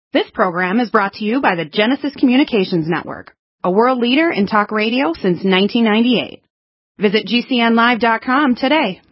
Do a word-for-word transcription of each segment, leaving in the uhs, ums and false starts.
This program is brought to you by the Genesis Communications Network, a world leader in talk radio since nineteen ninety-eight. Visit G C N live dot com today.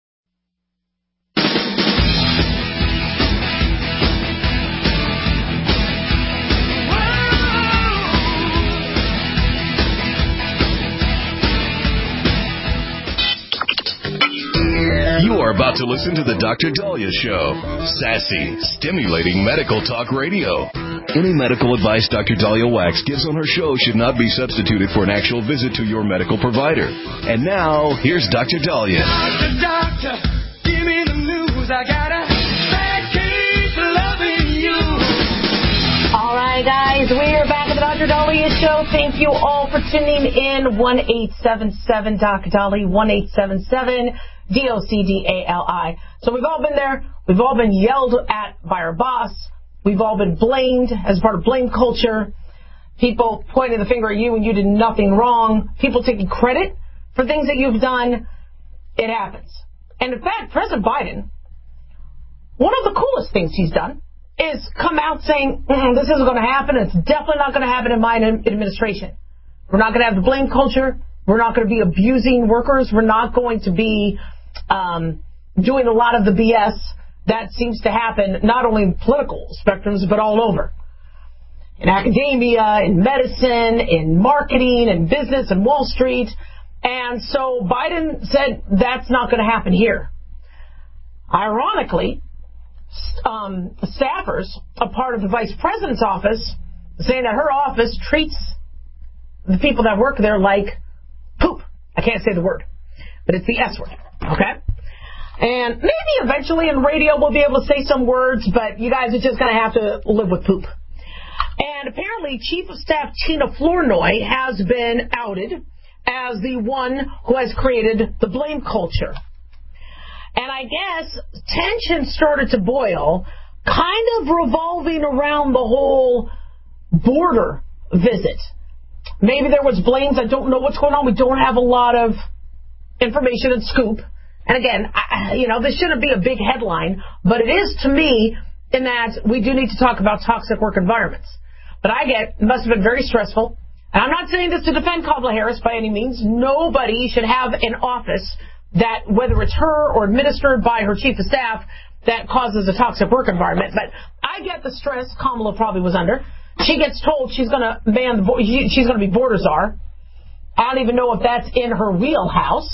You are about to listen to the Doctor Daliah Show. Sassy, stimulating medical talk radio. Any medical advice Doctor Daliah Wax gives on her show should not be substituted for an actual visit to your medical provider. And now, here's Doctor Daliah. Doctor, doctor, give me the news. I got a bad case of loving you. All right, guys, we are back at the Doctor Daliah Show. Thank you all for tuning in. one eight seven seven Doctor Daliah, one eight seven seven D O C D A L I. So we've all been there. We've all been yelled at by our boss. We've all been blamed as part of blame culture. People pointing the finger at you when you did nothing wrong. People taking credit for things that you've done. It happens. And in fact, President Biden, one of the coolest things he's done is come out saying, mm, this isn't going to happen. It's definitely not going to happen in my administration. We're not going to have the blame culture. We're not going to be abusing workers. We're not going to be um, doing a lot of the B S that seems to happen not only in political spectrums, but all over. In academia, in medicine, in marketing, in business, and Wall Street. And so Biden said that's not going to happen here. Ironically, um, staffers, a part of the vice president's office, saying that her office treats the people that work there like poop. I can't say the word, but it's the S word, okay? And maybe eventually in radio we'll be able to say some words, but you guys are just going to have to live with poop. And apparently Chief of Staff Tina Flournoy has been outed as the one who has created the blame culture. And I guess tension started to boil, kind of revolving around the whole border visit. Maybe there was blames. I don't know what's going on. We don't have a lot of information and scoop. And again, I, you know, this shouldn't be a big headline, but it is to me in that we do need to talk about toxic work environments. But I get, it must have been very stressful. And I'm not saying this to defend Kamala Harris by any means. Nobody should have an office that, whether it's her or administered by her chief of staff, that causes a toxic work environment. But I get the stress Kamala probably was under. She gets told she's going to man, the, she's going to be border czar. I don't even know if that's in her wheelhouse.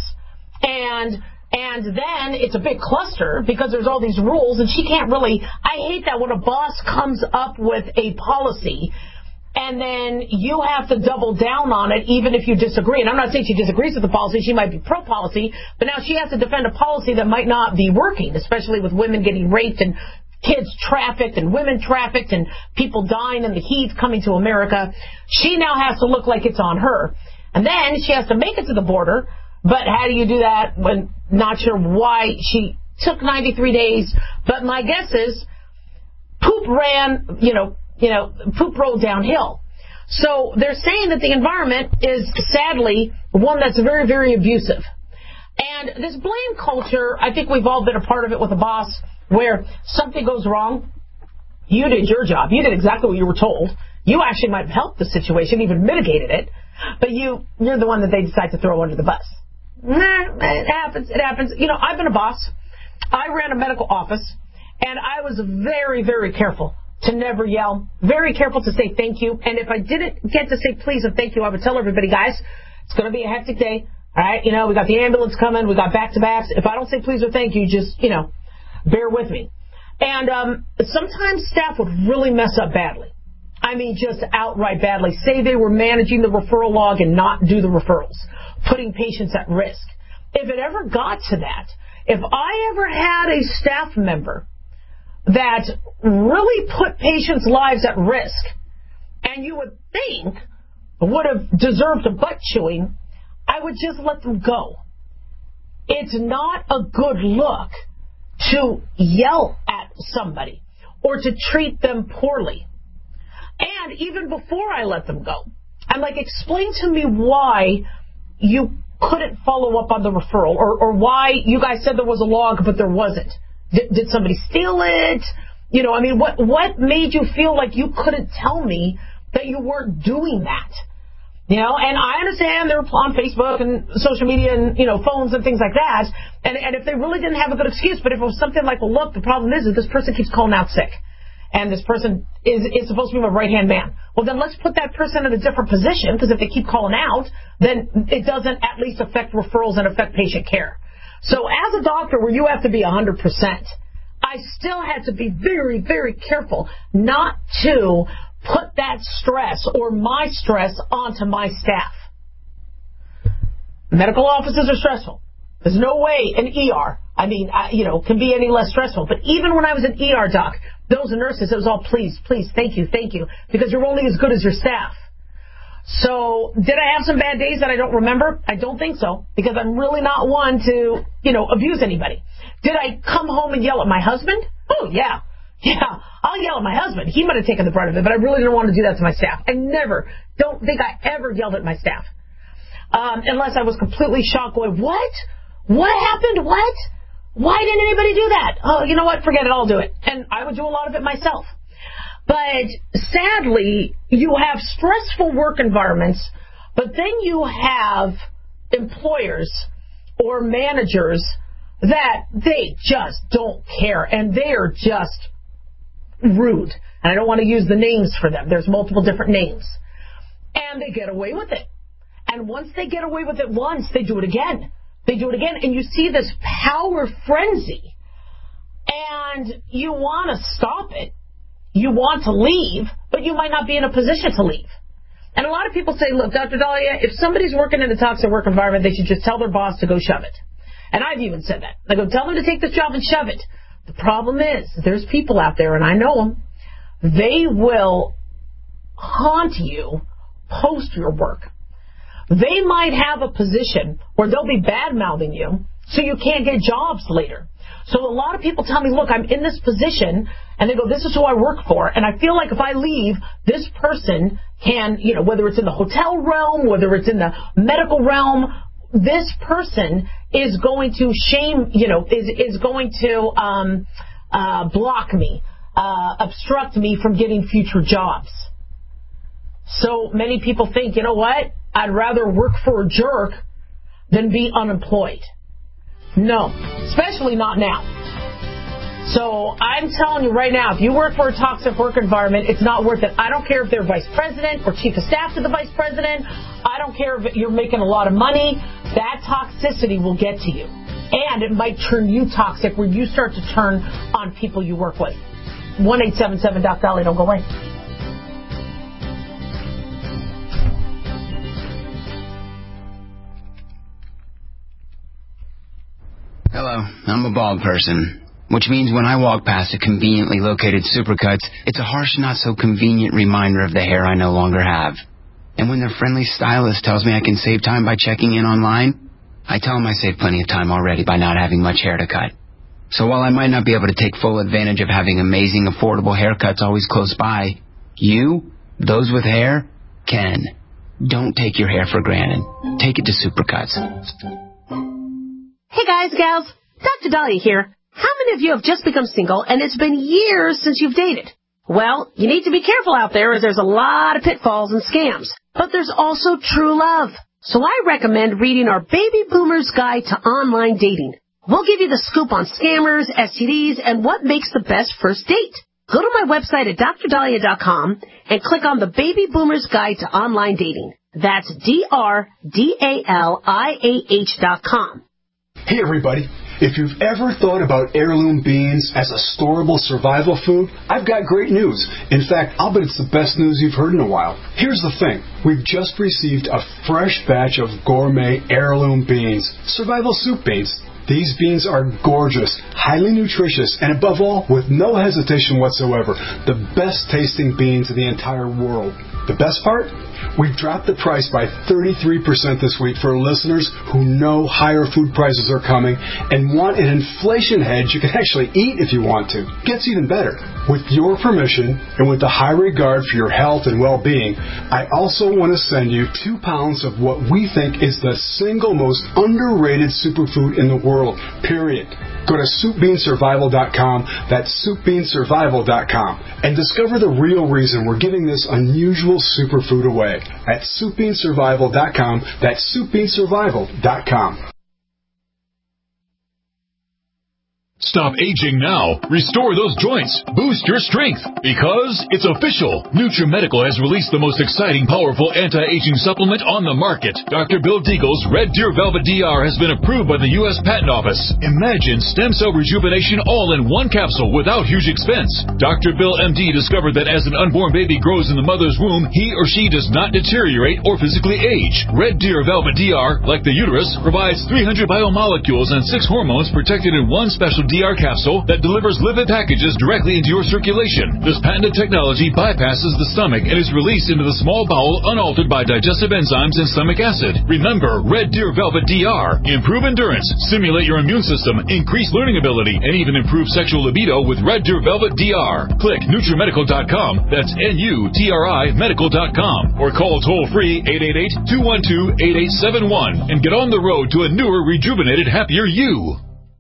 And and then it's a big cluster because there's all these rules, and she can't really. I hate that when a boss comes up with a policy, and then you have to double down on it, even if you disagree. And I'm not saying she disagrees with the policy; she might be pro-policy, but now she has to defend a policy that might not be working, especially with women getting raped and kids trafficked and women trafficked and people dying in the heat coming to America. She now has to look like it's on her. And then she has to make it to the border. But how do you do that when not sure why she took ninety-three days? But my guess is poop ran, you know, you know, poop rolled downhill. So they're saying that the environment is sadly one that's very, very abusive. And this blame culture, I think we've all been a part of it with a boss, where something goes wrong, you did your job. You did exactly what you were told. You actually might have helped the situation, even mitigated it, but you, you're the one that they decide to throw under the bus. Nah, it happens. It happens. You know, I've been a boss. I ran a medical office, and I was very, very careful to never yell, very careful to say thank you. And if I didn't get to say please or thank you, I would tell everybody, guys, it's going to be a hectic day. All right, you know, we got the ambulance coming. We got back-to-backs. If I don't say please or thank you, just, you know, bear with me. And um, sometimes staff would really mess up badly. I mean, just outright badly. Say they were managing the referral log and not do the referrals, putting patients at risk. If it ever got to that, if I ever had a staff member that really put patients' lives at risk, and you would think would have deserved a butt chewing, I would just let them go. It's not a good look to yell at somebody or to treat them poorly. And even before I let them go, I'm like, explain to me why you couldn't follow up on the referral, or, or why you guys said there was a log but there wasn't. Did, did somebody steal it? You know, I mean, what what made you feel like you couldn't tell me that you weren't doing that? You know, and I understand they're on Facebook and social media and, you know, phones and things like that. And, and if they really didn't have a good excuse, but if it was something like, well, look, the problem is that this person keeps calling out sick. And this person is, is supposed to be my right-hand man. Well, then let's put that person in a different position, because if they keep calling out, then it doesn't at least affect referrals and affect patient care. So as a doctor, where you have to be one hundred percent, I still had to be very, very careful not to put that stress or my stress onto my staff. Medical offices are stressful. There's no way an E R, I mean, I, you know, can be any less stressful. But even when I was an E R doc, those nurses, it was all please, please, thank you, thank you, because you're only as good as your staff. So did I have some bad days that I don't remember? I don't think so, because I'm really not one to, you know, abuse anybody. Did I come home and yell at my husband? Oh, yeah. Yeah, I'll yell at my husband. He might have taken the brunt of it, but I really didn't want to do that to my staff. I never, don't think I ever yelled at my staff. Um, unless I was completely shocked going, what? What happened? What? Why didn't anybody do that? Oh, you know what? Forget it. I'll do it. And I would do a lot of it myself. But sadly, you have stressful work environments, but then you have employers or managers that they just don't care, and they are just rude. And I don't want to use the names for them. There's multiple different names. And they get away with it. And once they get away with it once, they do it again. They do it again. And you see this power frenzy. And you want to stop it. You want to leave, but you might not be in a position to leave. And a lot of people say, look, Doctor Daliah, if somebody's working in a toxic work environment, they should just tell their boss to go shove it. And I've even said that. I go, tell them to take this job and shove it. The problem is, there's people out there, and I know them, they will haunt you post your work. They might have a position where they'll be bad-mouthing you so you can't get jobs later. So a lot of people tell me, look, I'm in this position, and they go, this is who I work for, and I feel like if I leave, this person can, you know, whether it's in the hotel realm, whether it's in the medical realm, this person is going to shame, you know, is is going to um, uh, block me, uh, obstruct me from getting future jobs. So many people think, you know what, I'd rather work for a jerk than be unemployed. No, especially not now. So I'm telling you right now, if you work for a toxic work environment, it's not worth it. I don't care if they're vice president or chief of staff to the vice president. I don't care if you're making a lot of money. That toxicity will get to you. And it might turn you toxic where you start to turn on people you work with. one eight seven seven Doc Daliah, don't go away. Hello, I'm a bald person, which means when I walk past a conveniently located Supercuts, it's a harsh, not-so-convenient reminder of the hair I no longer have. And when their friendly stylist tells me I can save time by checking in online, I tell them I saved plenty of time already by not having much hair to cut. So while I might not be able to take full advantage of having amazing, affordable haircuts always close by, you, those with hair, can. Don't take your hair for granted. Take it to Supercuts. Hey guys, gals, Doctor Daliah here. How many of you have just become single and it's been years since you've dated? Well, you need to be careful out there as there's a lot of pitfalls and scams. But there's also true love. So I recommend reading our Baby Boomer's Guide to Online Dating. We'll give you the scoop on scammers, S T Ds, and what makes the best first date. Go to my website at dr daliah dot com and click on the Baby Boomer's Guide to Online Dating. That's D R D A L I A H dot com. Hey everybody, if you've ever thought about heirloom beans as a storable survival food, I've got great news. In fact, I'll bet it's the best news you've heard in a while. Here's the thing. We've just received a fresh batch of gourmet heirloom beans, survival soup beans. These beans are gorgeous, highly nutritious, and above all, with no hesitation whatsoever, the best tasting beans in the entire world. The best part? We've dropped the price by thirty-three percent this week for listeners who know higher food prices are coming and want an inflation hedge you can actually eat if you want to. Gets even better. With your permission and with the high regard for your health and well-being, I also want to send you two pounds of what we think is the single most underrated superfood in the world. world, period. Go to soup bean survival dot com, that's soup bean survival dot com, and discover the real reason we're giving this unusual superfood away at soup bean survival dot com, that's soup bean survival dot com. Stop aging now. Restore those joints. Boost your strength. Because it's official. NutriMedical has released the most exciting, powerful anti-aging supplement on the market. Doctor Bill Deagle's Red Deer Velvet D R has been approved by the U S Patent Office. Imagine stem cell rejuvenation all in one capsule without huge expense. Doctor Bill M D discovered that as an unborn baby grows in the mother's womb, he or she does not deteriorate or physically age. Red Deer Velvet D R, like the uterus, provides three hundred biomolecules and six hormones protected in one special D R capsule that delivers lipid packages directly into your circulation. This patented technology bypasses the stomach and is released into the small bowel unaltered by digestive enzymes and stomach acid. Remember, Red Deer Velvet D R. Improve endurance, stimulate your immune system, increase learning ability, and even improve sexual libido with Red Deer Velvet D R. Click NutriMedical dot com, that's N U T R I medical dot com, or call toll-free eight eight eight, two one two, eight eight seven one and get on the road to a newer, rejuvenated, happier you.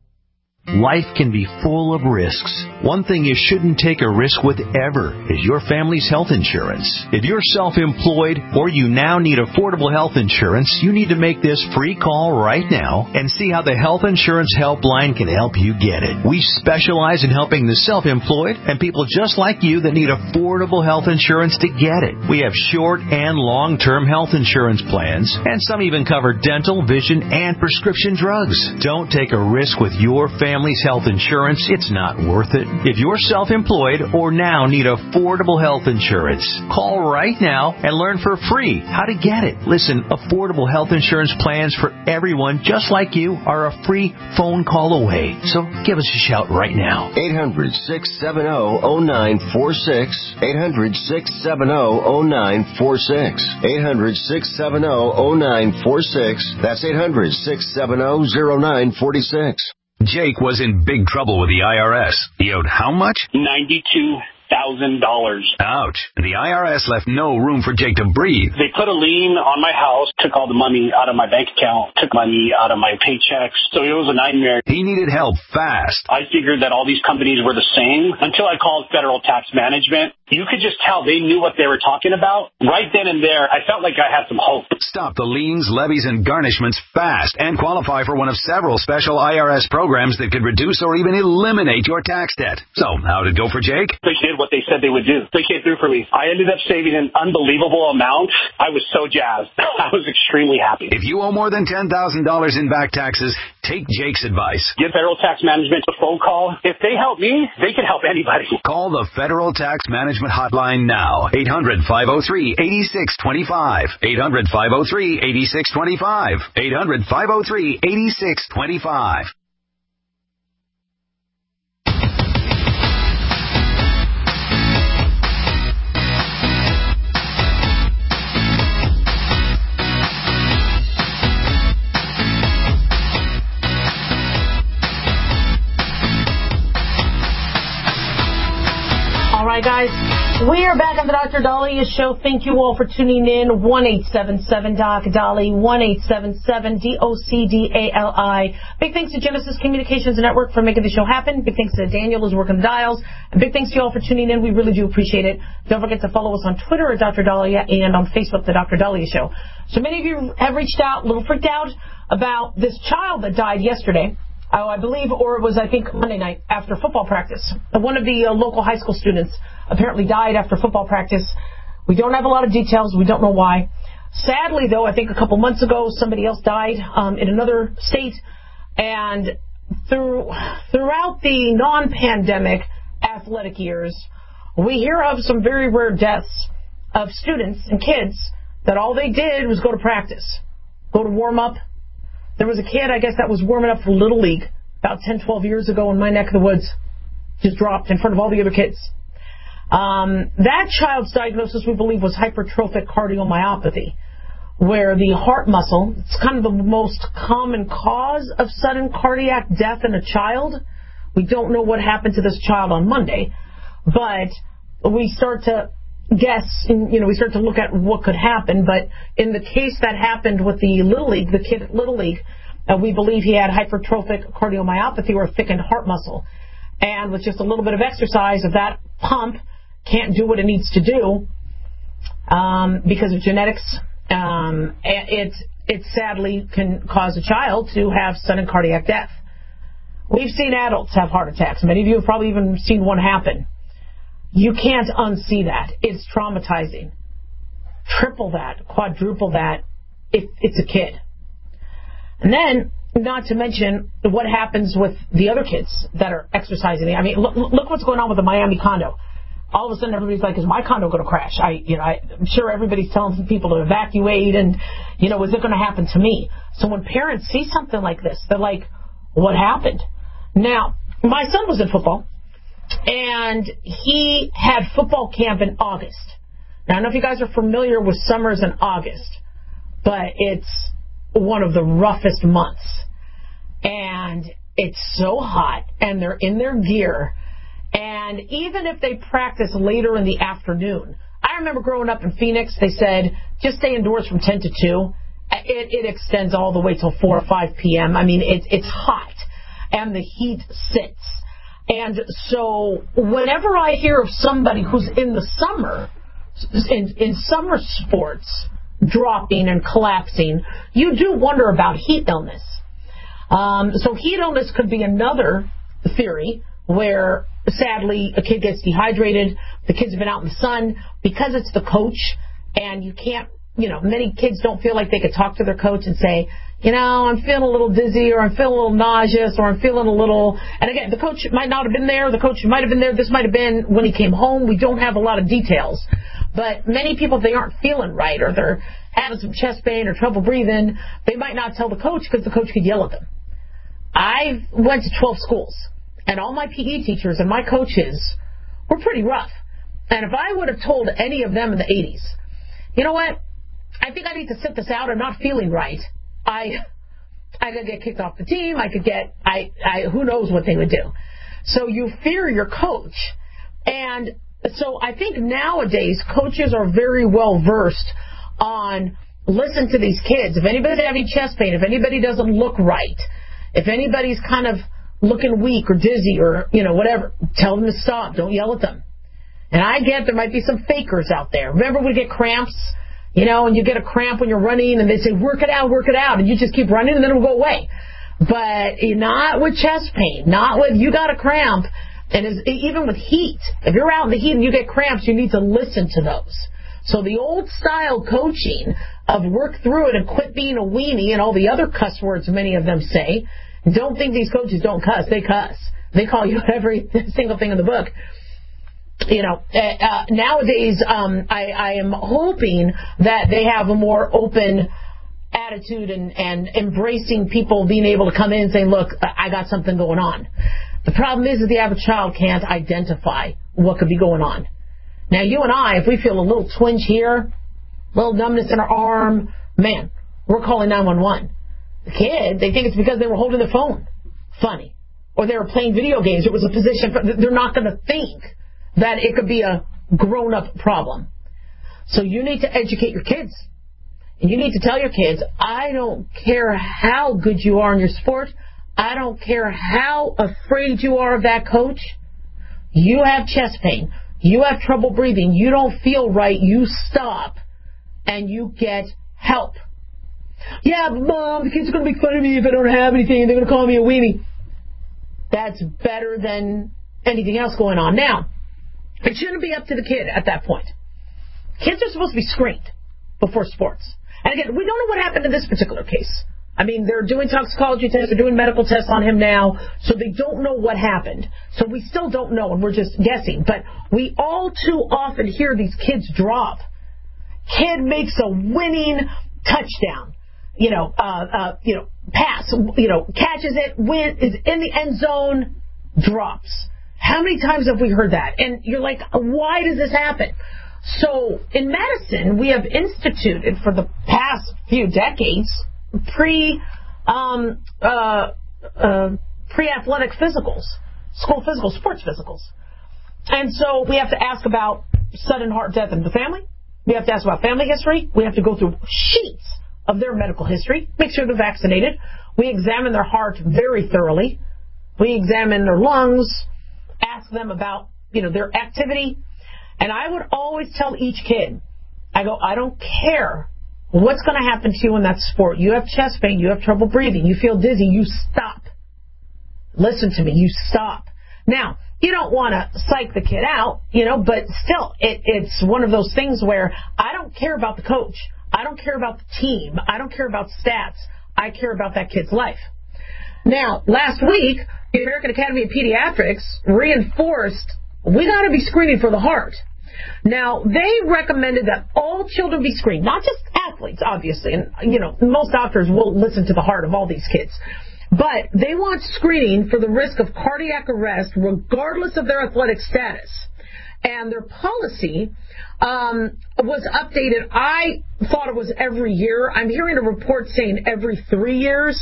Life can be full of risks. One thing you shouldn't take a risk with ever is your family's health insurance. If you're self-employed or you now need affordable health insurance, you need to make this free call right now and see how the Health Insurance Helpline can help you get it. We specialize in helping the self-employed and people just like you that need affordable health insurance to get it. We have short and long-term health insurance plans, and some even cover dental, vision, and prescription drugs. Don't take a risk with your family. Family's health insurance, it's not worth it. If you're self-employed or now need affordable health insurance, call right now and learn for free how to get it. Listen, affordable health insurance plans for everyone just like you are a free phone call away. So give us a shout right now. eight hundred, six seven zero, zero nine four six. eight hundred, six seven zero, zero nine four six. eight hundred, six seven zero, zero nine four six. That's eight hundred, six seven zero, zero nine four six. Jake was in big trouble with the I R S. He owed how much? ninety-two thousand dollars. Ouch. The I R S left no room for Jake to breathe. They put a lien on my house, took all the money out of my bank account, took money out of my paychecks. So it was a nightmare. He needed help fast. I figured that all these companies were the same until I called Federal Tax Management. You could just tell they knew what they were talking about. Right then and there, I felt like I had some hope. Stop the liens, levies, and garnishments fast and qualify for one of several special I R S programs that could reduce or even eliminate your tax debt. So, how did it go for Jake? They did what they said they would do. They came through for me. I ended up saving an unbelievable amount. I was so jazzed. I was extremely happy. If you owe more than ten thousand dollars in back taxes, take Jake's advice. Give Federal Tax Management a phone call. If they help me, they can help anybody. Call the Federal Tax Management Hotline now. eight hundred, five oh three, eight six two five. eight hundred, five oh three, eight six two five. eight hundred, five oh three, eight six two five. All right, guys, we are back on the Doctor Dahlia Show. Thank you all for tuning in. one eight seven seven doc Dolly, one eight seven seven D O C D A L I. Big thanks to Genesis Communications Network for making the show happen. Big thanks to Daniel who's working the dials. And big thanks to you all for tuning in. We really do appreciate it. Don't forget to follow us on Twitter at Doctor Dahlia and on Facebook, the Doctor Dahlia Show. So many of you have reached out, a little freaked out about this child that died yesterday. Oh, I believe, or it was, I think, Monday night after football practice. One of the uh, local high school students apparently died after football practice. We don't have a lot of details. We don't know why. Sadly, though, I think a couple months ago, somebody else died um, in another state. And through, throughout the non-pandemic athletic years, we hear of some very rare deaths of students and kids that all they did was go to practice, go to warm up. There was a kid, I guess, that was warming up for Little League about ten, twelve years ago in my neck of the woods. Just dropped in front of all the other kids. Um, that child's diagnosis, we believe, was hypertrophic cardiomyopathy, where the heart muscle, it's kind of the most common cause of sudden cardiac death in a child. We don't know what happened to this child on Monday, but we start to guess, and, you know, we start to look at what could happen. But in the case that happened with the Little League, the kid at Little League, Uh, we believe he had hypertrophic cardiomyopathy or thickened heart muscle. And with just a little bit of exercise, if that pump can't do what it needs to do um, because of genetics, um, it, it sadly can cause a child to have sudden cardiac death. We've seen adults have heart attacks. Many of you have probably even seen one happen. You can't unsee that. It's traumatizing. Triple that, quadruple that if it's a kid. And then, not to mention what happens with the other kids that are exercising. I mean, look, look what's going on with the Miami condo. All of a sudden, everybody's like, "Is my condo going to crash?" I, you know, I, I'm sure everybody's telling people to evacuate, and you know, is it going to happen to me? So when parents see something like this, they're like, "What happened?" Now, my son was in football, and he had football camp in August. Now, I don't know if you guys are familiar with summers in August, but it's one of the roughest months. And it's so hot, and they're in their gear. And even if they practice later in the afternoon, I remember growing up in Phoenix, they said, just stay indoors from ten to two. It, it extends all the way till four or five p.m. I mean, it, it's hot, and the heat sits. And so whenever I hear of somebody who's in the summer, in, in summer sports, dropping and collapsing, you do wonder about heat illness. Um, so heat illness could be another theory where, sadly, a kid gets dehydrated, the kids have been out in the sun, because it's the coach, and you can't, you know, many kids don't feel like they could talk to their coach and say, you know, I'm feeling a little dizzy, or I'm feeling a little nauseous, or I'm feeling a little, and again, the coach might not have been there, the coach might have been there, this might have been when he came home, we don't have a lot of details. But many people, if they aren't feeling right, or they're having some chest pain or trouble breathing, they might not tell the coach because the coach could yell at them. I went to twelve schools, and all my P E teachers and my coaches were pretty rough. And if I would have told any of them in the eighties, you know what, I think I need to sit this out, I'm not feeling right, I I could get kicked off the team, I could get, I, I who knows what they would do. So you fear your coach. And so I think nowadays coaches are very well versed on, listen to these kids. If anybody's having chest pain, if anybody doesn't look right, if anybody's kind of looking weak or dizzy or, you know, whatever, tell them to stop. Don't yell at them. And I get there might be some fakers out there. Remember we get cramps, you know, and you get a cramp when you're running and they say, work it out, work it out. And you just keep running and then it'll go away. But not with chest pain, not with, you got a cramp. And as, even with heat, if you're out in the heat and you get cramps, you need to listen to those. So the old style coaching of work through it and quit being a weenie and all the other cuss words many of them say, don't think these coaches don't cuss. They cuss. They call you every single thing in the book. You know, uh, nowadays um, I, I am hoping that they have a more open attitude and, and embracing people being able to come in and say, look, I got something going on. The problem is that the average child can't identify what could be going on. Now, you and I, if we feel a little twinge here, a little numbness in our arm, man, we're calling nine one one. The kid, they think it's because they were holding their phone. Funny. Or they were playing video games. It was a position. They're not going to think that it could be a grown-up problem. So you need to educate your kids. And you need to tell your kids, I don't care how good you are in your sport. I don't care how afraid you are of that coach. You have chest pain. You have trouble breathing. You don't feel right. You stop and you get help. Yeah, but Mom, the kids are going to make fun of me if I don't have anything and they're going to call me a weenie. That's better than anything else going on. Now, it shouldn't be up to the kid at that point. Kids are supposed to be screened before sports. And again, we don't know what happened in this particular case. I mean, they're doing toxicology tests, they're doing medical tests on him now, so they don't know what happened. So we still don't know, and we're just guessing. But we all too often hear these kids drop. Kid makes a winning touchdown. You know, uh, uh, you know, pass, you know, catches it, win, is in the end zone, drops. How many times have we heard that? And you're like, why does this happen? So in medicine, we have instituted for the past few decades pre um, uh, uh, pre-athletic physicals, school physicals, sports physicals. And so we have to ask about sudden heart death in the family. We have to ask about family history. We have to go through sheets of their medical history, make sure they're vaccinated. We examine their heart very thoroughly. We examine their lungs, ask them about, you know, their activity. And I would always tell each kid, I go, I don't care what's going to happen to you in that sport. You have chest pain, you have trouble breathing, you feel dizzy, you stop. Listen to me, you stop. Now, you don't want to psych the kid out, you know, but still, it, it's one of those things where I don't care about the coach. I don't care about the team. I don't care about stats. I care about that kid's life. Now, last week, the American Academy of Pediatrics reinforced we got to be screening for the heart. Now, they recommended that all children be screened, not just athletes, obviously. And, you know, most doctors will listen to the heart of all these kids. But they want screening for the risk of cardiac arrest regardless of their athletic status. And their policy um, was updated. I thought it was every year. I'm hearing a report saying every three years.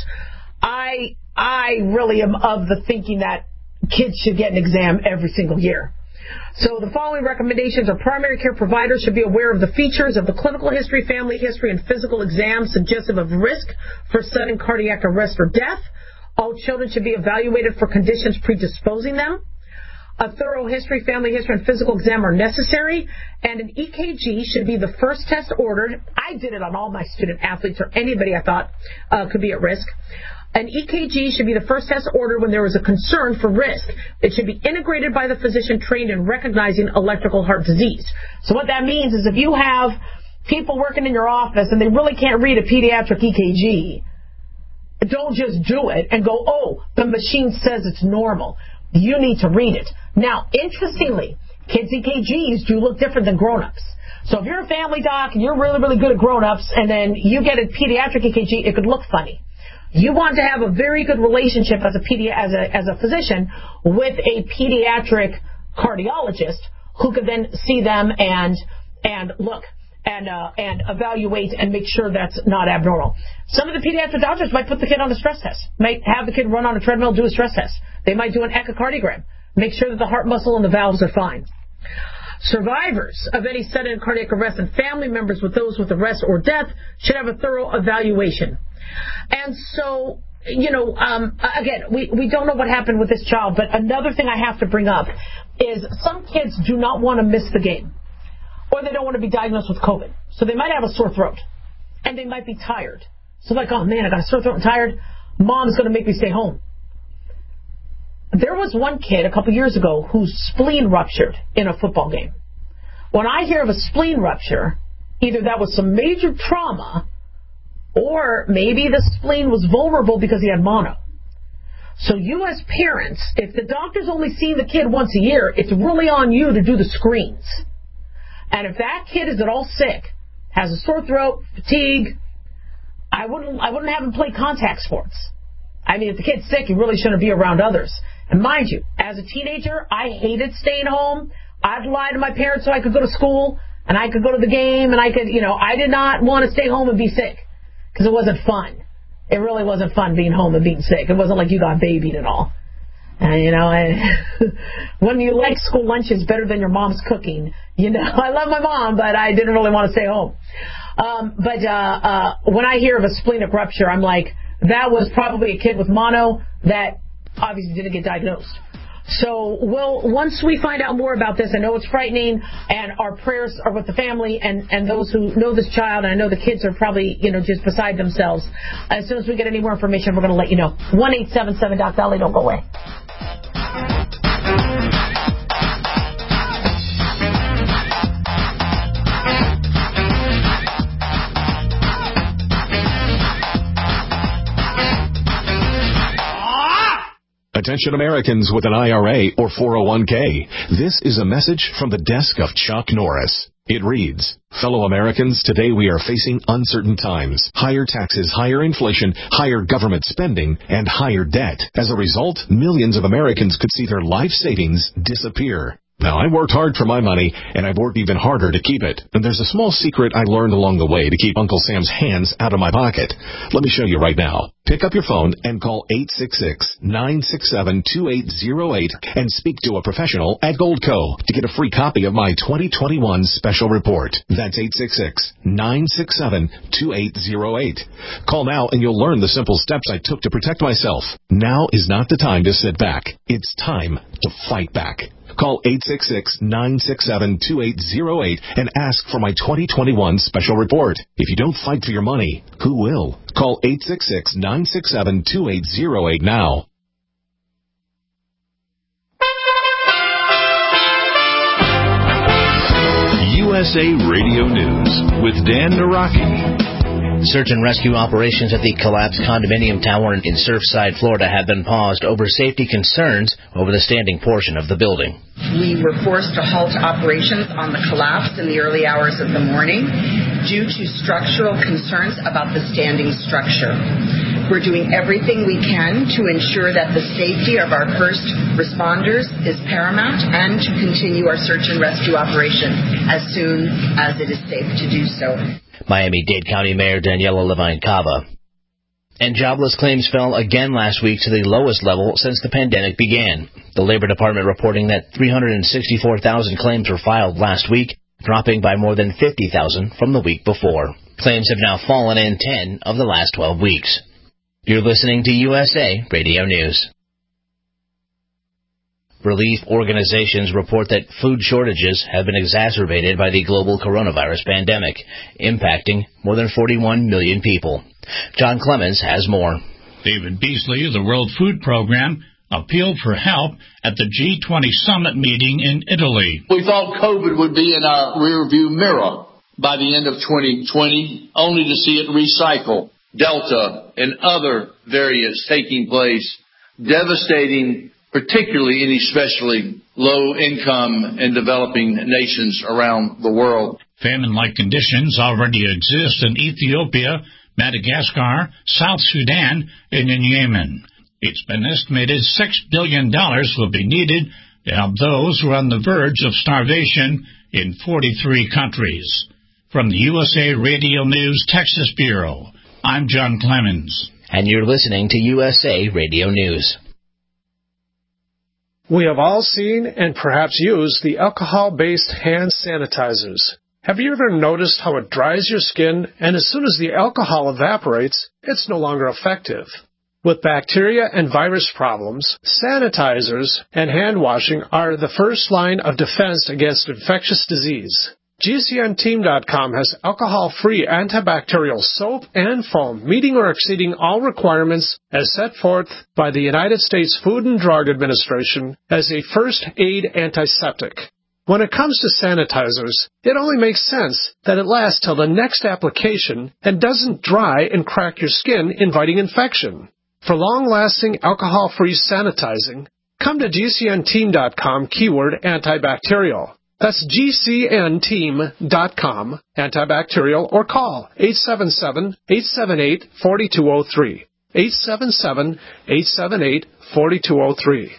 I I really am of the thinking that kids should get an exam every single year. So the following recommendations are: primary care providers should be aware of the features of the clinical history, family history, and physical exams suggestive of risk for sudden cardiac arrest or death. All children should be evaluated for conditions predisposing them. A thorough history, family history, and physical exam are necessary, and an E K G should be the first test ordered. I did it on all my student athletes or anybody I thought uh, could be at risk. An E K G should be the first test ordered when there was a concern for risk. It should be integrated by the physician trained in recognizing electrical heart disease. So what that means is if you have people working in your office and they really can't read a pediatric E K G, don't just do it and go, oh, the machine says it's normal. You need to read it. Now, interestingly, kids' E K Gs do look different than grown-ups. So if you're a family doc and you're really, really good at grown-ups and then you get a pediatric E K G, it could look funny. You want to have a very good relationship as a pedi- as a as a physician with a pediatric cardiologist who could then see them and and look and uh, and evaluate and make sure that's not abnormal. Some of the pediatric doctors might put the kid on a stress test, might have the kid run on a treadmill, do a stress test. They might do an echocardiogram, make sure that the heart muscle and the valves are fine. Survivors of any sudden cardiac arrest and family members with those with arrest or death should have a thorough evaluation. And so, you know, um, again, we, we don't know what happened with this child, but another thing I have to bring up is some kids do not want to miss the game, or they don't want to be diagnosed with COVID. So they might have a sore throat, and they might be tired. So like, oh man, I got a sore throat and tired. Mom's going to make me stay home. There was one kid a couple years ago whose spleen ruptured in a football game. When I hear of a spleen rupture, either that was some major trauma, or maybe the spleen was vulnerable because he had mono. So you as parents, if the doctor's only seeing the kid once a year, it's really on you to do the screens. And if that kid is at all sick, has a sore throat, fatigue, I wouldn't I wouldn't have him play contact sports. I mean, if the kid's sick, he really shouldn't be around others. And mind you, as a teenager, I hated staying home. I'd lie to my parents so I could go to school, and I could go to the game, and I could, you know, I did not want to stay home and be sick. Because it wasn't fun. It really wasn't fun being home and being sick. It wasn't like you got babied and all. And, you know, I, when you like school lunches better than your mom's cooking, you know, I love my mom, but I didn't really want to stay home. Um, but uh, uh, when I hear of a splenic rupture, I'm like, that was probably a kid with mono that obviously didn't get diagnosed. So we'll, once we find out more about this, I know it's frightening, and our prayers are with the family and, and those who know this child, and I know the kids are probably, you know, just beside themselves. As soon as we get any more information, we're going to let you know. one eight seven seven Doc Dolly, don't go away. Attention Americans with an I R A or four oh one k. This is a message from the desk of Chuck Norris. It reads, fellow Americans, today we are facing uncertain times. Higher taxes, higher inflation, higher government spending, and higher debt. As a result, millions of Americans could see their life savings disappear. Now, I worked hard for my money, and I've worked even harder to keep it. And there's a small secret I learned along the way to keep Uncle Sam's hands out of my pocket. Let me show you right now. Pick up your phone and call eight six six, nine six seven, two eight zero eight and speak to a professional at Goldco to get a free copy of my twenty twenty-one special report. That's eight six six, nine six seven, two eight zero eight. Call now and you'll learn the simple steps I took to protect myself. Now is not the time to sit back. It's time to fight back. Call eight six six, nine six seven, two eight zero eight and ask for my twenty twenty-one special report. If you don't fight for your money, who will? Call eight six six, nine six seven, two eight zero eight now. U S A Radio News with Dan Naraki. Search and rescue operations at the collapsed condominium tower in Surfside, Florida have been paused over safety concerns over the standing portion of the building. We were forced to halt operations on the collapse in the early hours of the morning due to structural concerns about the standing structure. We're doing everything we can to ensure that the safety of our first responders is paramount and to continue our search and rescue operation as soon as it is safe to do so. Miami-Dade County Mayor Daniela Levine Cava. And jobless claims fell again last week to the lowest level since the pandemic began. The Labor Department reporting that three hundred sixty-four thousand claims were filed last week, dropping by more than fifty thousand from the week before. Claims have now fallen in ten of the last twelve weeks. You're listening to U S A Radio News. Relief organizations report that food shortages have been exacerbated by the global coronavirus pandemic, impacting more than forty-one million people. John Clemens has more. David Beasley of the World Food Program appealed for help at the G twenty summit meeting in Italy. We thought COVID would be in our rearview mirror by the end of twenty twenty, only to see it recycle. Delta and other variants taking place, devastating particularly and especially low-income and developing nations around the world. Famine-like conditions already exist in Ethiopia, Madagascar, South Sudan, and in Yemen. It's been estimated six billion dollars will be needed to help those who are on the verge of starvation in forty-three countries. From the U S A Radio News Texas Bureau, I'm John Clemens. And you're listening to U S A Radio News. We have all seen and perhaps used the alcohol-based hand sanitizers. Have you ever noticed how it dries your skin, and as soon as the alcohol evaporates, it's no longer effective? With bacteria and virus problems, sanitizers and hand washing are the first line of defense against infectious disease. G C N team dot com has alcohol-free antibacterial soap and foam, meeting or exceeding all requirements as set forth by the United States Food and Drug Administration as a first aid antiseptic. When it comes to sanitizers, it only makes sense that it lasts till the next application and doesn't dry and crack your skin, inviting infection. For long-lasting alcohol-free sanitizing, come to G C N team dot com keyword antibacterial. That's G C N team dot com, antibacterial, or call eight seven seven, eight seven eight, four two zero three, eight seven seven, eight seven eight, four two zero three.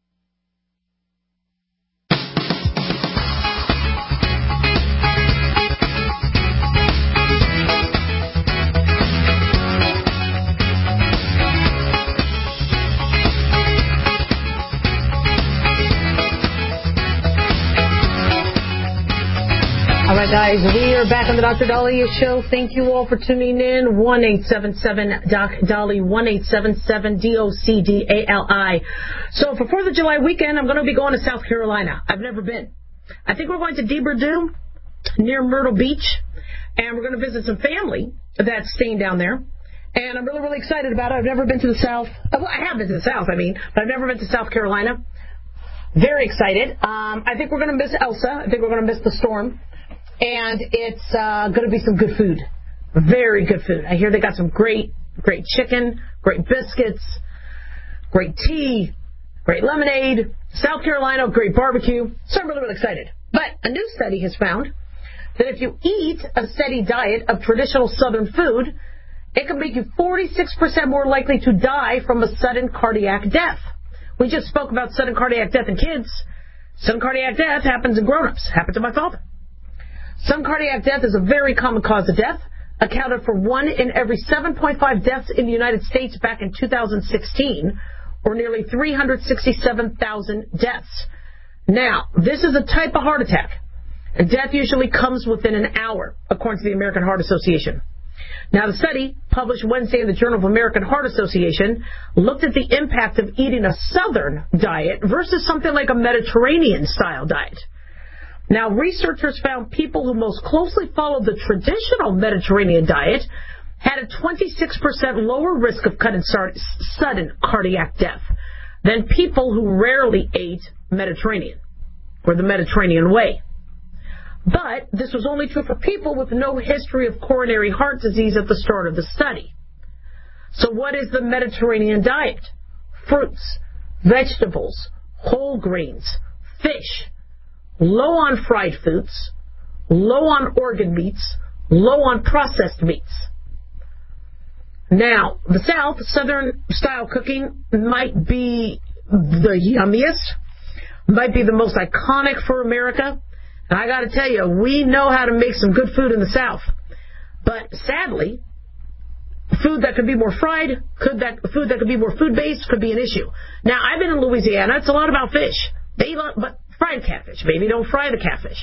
All right, guys, we are back on the Doctor Dahlia Show. Thank you all for tuning in. one eight seven seven Doc Dolly, one eight seven seven D O C D A L I. So for fourth of July weekend, I'm going to be going to South Carolina. I've never been. I think we're going to Deber Due, near Myrtle Beach, and we're going to visit some family that's staying down there. And I'm really, really excited about it. I've never been to the South. Well, I have been to the South, I mean, but I've never been to South Carolina. Very excited. Um, I think we're going to miss Elsa. I think we're going to miss the storm. And it's uh, going to be some good food. Very good food. I hear they got some great, great chicken, great biscuits, great tea, great lemonade, South Carolina, great barbecue. So I'm really, really excited. But a new study has found that if you eat a steady diet of traditional Southern food, it can make you forty-six percent more likely to die from a sudden cardiac death. We just spoke about sudden cardiac death in kids. Some cardiac death happens in grown-ups. Happened to my father. Some cardiac death is a very common cause of death, accounted for one in every seven point five deaths in the United States back in two thousand sixteen, or nearly three hundred sixty-seven thousand deaths. Now, this is a type of heart attack, and death usually comes within an hour, according to the American Heart Association. Now, the study, published Wednesday in the Journal of American Heart Association, looked at the impact of eating a southern diet versus something like a Mediterranean-style diet. Now, researchers found people who most closely followed the traditional Mediterranean diet had a twenty-six percent lower risk of sudden cardiac death than people who rarely ate Mediterranean, or the Mediterranean way. But this was only true for people with no history of coronary heart disease at the start of the study. So what is the Mediterranean diet? Fruits, vegetables, whole grains, fish, low on fried foods, low on organ meats, low on processed meats. Now, the South, Southern-style cooking might be the yummiest, might be the most iconic for America. And I got to tell you, we know how to make some good food in the South. But sadly, food that could be more fried, could that food that could be more food-based could be an issue. Now, I've been in Louisiana. It's a lot about fish. They eat a lot, but fried catfish. Maybe don't fry the catfish.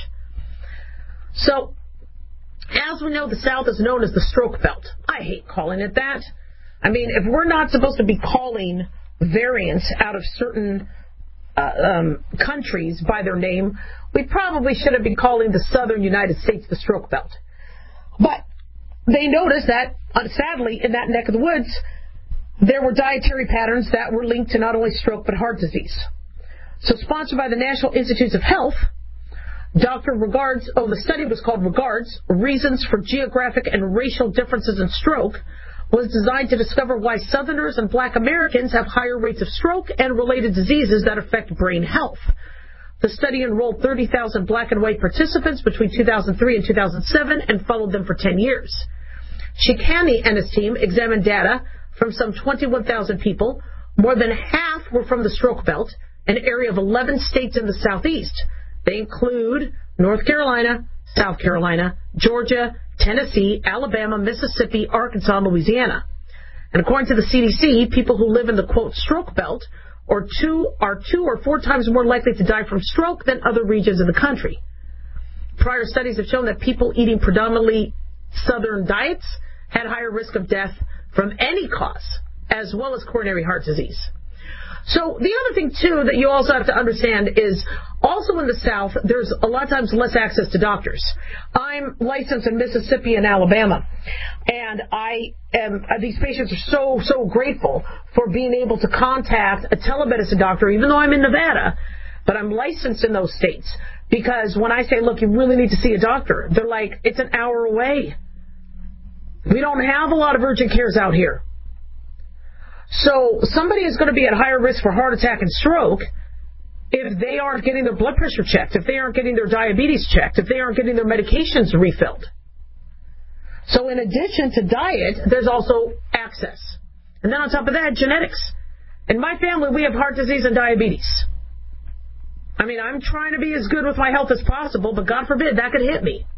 So, as we know, the South is known as the stroke belt. I hate calling it that. I mean, if we're not supposed to be calling variants out of certain uh, um, countries by their name, we probably shouldn't be calling the southern United States the stroke belt. But they noticed that, uh, sadly, in that neck of the woods, there were dietary patterns that were linked to not only stroke but heart disease. So sponsored by the National Institutes of Health, Doctor Regards, oh, the study was called Regards, Reasons for Geographic and Racial Differences in Stroke, was designed to discover why Southerners and Black Americans have higher rates of stroke and related diseases that affect brain health. The study enrolled thirty thousand black and white participants between two thousand three and two thousand seven and followed them for ten years. Shikani and his team examined data from some twenty-one thousand people. More than half were from the stroke belt, an area of eleven states in the Southeast. They include North Carolina, South Carolina, Georgia, Tennessee, Alabama, Mississippi, Arkansas, and Louisiana. And according to the C D C, people who live in the, quote, stroke belt or two, are two or four times more likely to die from stroke than other regions in the country. Prior studies have shown that people eating predominantly southern diets had higher risk of death from any cause, as well as coronary heart disease. So the other thing, too, that you also have to understand is also in the South, there's a lot of times less access to doctors. I'm licensed in Mississippi and Alabama, and I am, these patients are so, so grateful for being able to contact a telemedicine doctor, even though I'm in Nevada, but I'm licensed in those states. Because when I say, look, you really need to see a doctor, they're like, it's an hour away. We don't have a lot of urgent cares out here. So somebody is going to be at higher risk for heart attack and stroke if they aren't getting their blood pressure checked, if they aren't getting their diabetes checked, if they aren't getting their medications refilled. So in addition to diet, there's also access. And then on top of that, genetics. In my family, we have heart disease and diabetes. I mean, I'm trying to be as good with my health as possible, but God forbid that could hit me.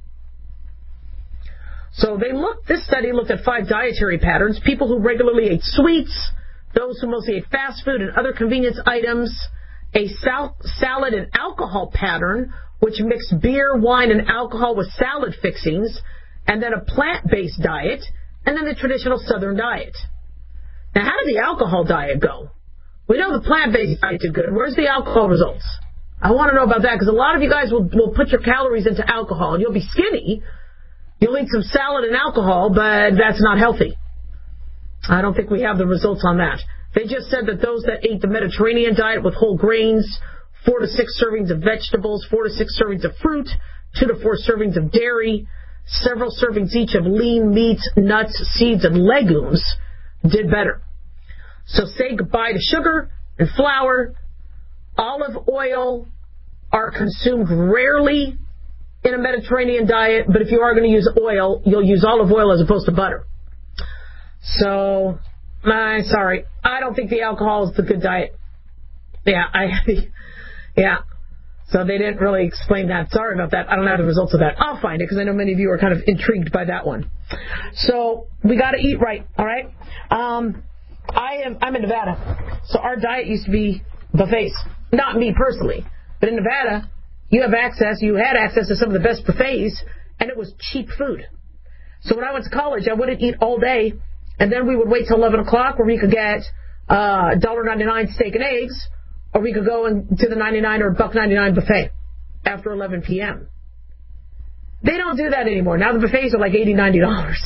So they looked, this study looked at five dietary patterns. People who regularly ate sweets, those who mostly ate fast food and other convenience items, a sal- salad and alcohol pattern, which mixed beer, wine, and alcohol with salad fixings, and then a plant-based diet, and then the traditional Southern diet. Now, how did the alcohol diet go? We know the plant-based diet did good. Where's the alcohol results? I want to know about that, because a lot of you guys will, will put your calories into alcohol, and you'll be skinny. You'll eat some salad and alcohol, but that's not healthy. I don't think we have the results on that. They just said that those that ate the Mediterranean diet with whole grains, four to six servings of vegetables, four to six servings of fruit, two to four servings of dairy, several servings each of lean meats, nuts, seeds, and legumes, did better. So say goodbye to sugar and flour. Olive oil are consumed rarely in a Mediterranean diet, but if you are going to use oil, you'll use olive oil as opposed to butter. So, I'm sorry. I don't think the alcohol is the good diet. Yeah, I, yeah. So they didn't really explain that. Sorry about that. I don't have the results of that. I'll find it because I know many of you are kind of intrigued by that one. So we got to eat right, all right? Um, I am, I'm in Nevada, so our diet used to be buffets. Not me personally, but in Nevada, you have access, you had access to some of the best buffets, and it was cheap food. So when I went to college, I wouldn't eat all day, and then we would wait till eleven o'clock where we could get uh, one dollar ninety-nine steak and eggs, or we could go into the ninety-nine or buck ninety-nine buffet after eleven p.m. They don't do that anymore. Now the buffets are like eighty dollars, ninety dollars.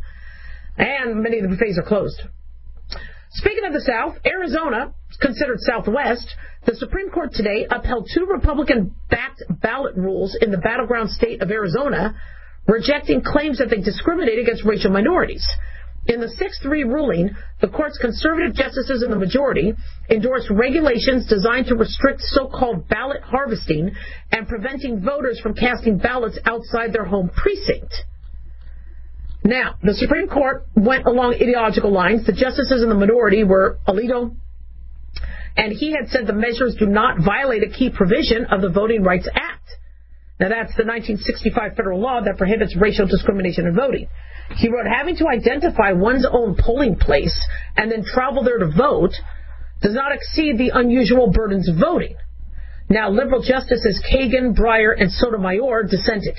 And many of the buffets are closed. Speaking of the South, Arizona, considered Southwest, the Supreme Court today upheld two Republican-backed ballot rules in the battleground state of Arizona, rejecting claims that they discriminate against racial minorities. In the six three ruling, the court's conservative justices in the majority endorsed regulations designed to restrict so-called ballot harvesting and preventing voters from casting ballots outside their home precinct. Now, the Supreme Court went along ideological lines. The justices in the minority were Alito, and he had said the measures do not violate a key provision of the Voting Rights Act. Now, that's the nineteen sixty-five federal law that prohibits racial discrimination in voting. He wrote, having to identify one's own polling place and then travel there to vote does not exceed the unusual burdens of voting. Now, liberal justices Kagan, Breyer, and Sotomayor dissented.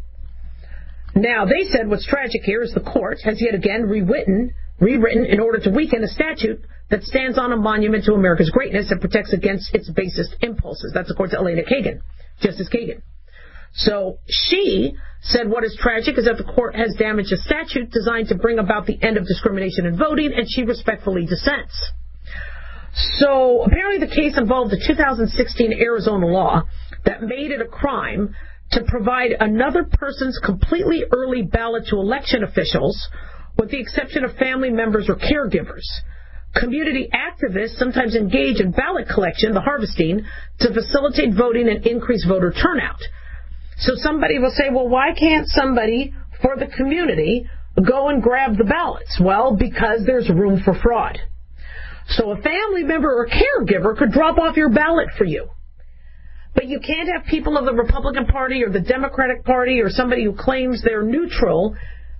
Now, they said what's tragic here is the court has yet again rewritten, rewritten in order to weaken a statute that stands on a monument to America's greatness and protects against its basest impulses. That's according to Elena Kagan, Justice Kagan. So she said what is tragic is that the court has damaged a statute designed to bring about the end of discrimination in voting, and she respectfully dissents. So apparently the case involved the two thousand sixteen Arizona law that made it a crime to provide another person's completely early ballot to election officials, with the exception of family members or caregivers. Community activists sometimes engage in ballot collection, the harvesting, to facilitate voting and increase voter turnout. So somebody will say, well, why can't somebody for the community go and grab the ballots? Well, because there's room for fraud. So a family member or caregiver could drop off your ballot for you. But you can't have people of the Republican Party or the Democratic Party or somebody who claims they're neutral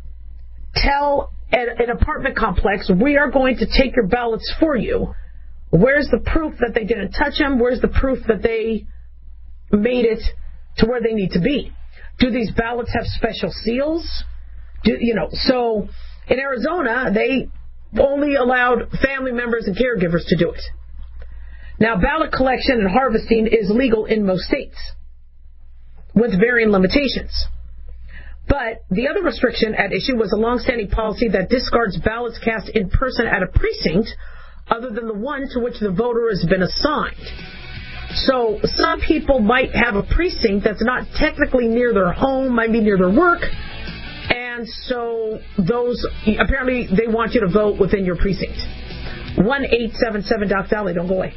tell an apartment complex, we are going to take your ballots for you. Where's the proof that they didn't touch them? Where's the proof that they made it to where they need to be? Do these ballots have special seals? Do you know? So in Arizona, they only allowed family members and caregivers to do it. Now, ballot collection and harvesting is legal in most states, with varying limitations. But the other restriction at issue was a longstanding policy that discards ballots cast in person at a precinct other than the one to which the voter has been assigned. So some people might have a precinct that's not technically near their home, might be near their work, and so those, apparently they want you to vote within your precinct. one eight seven seven Doc Valley, don't go away.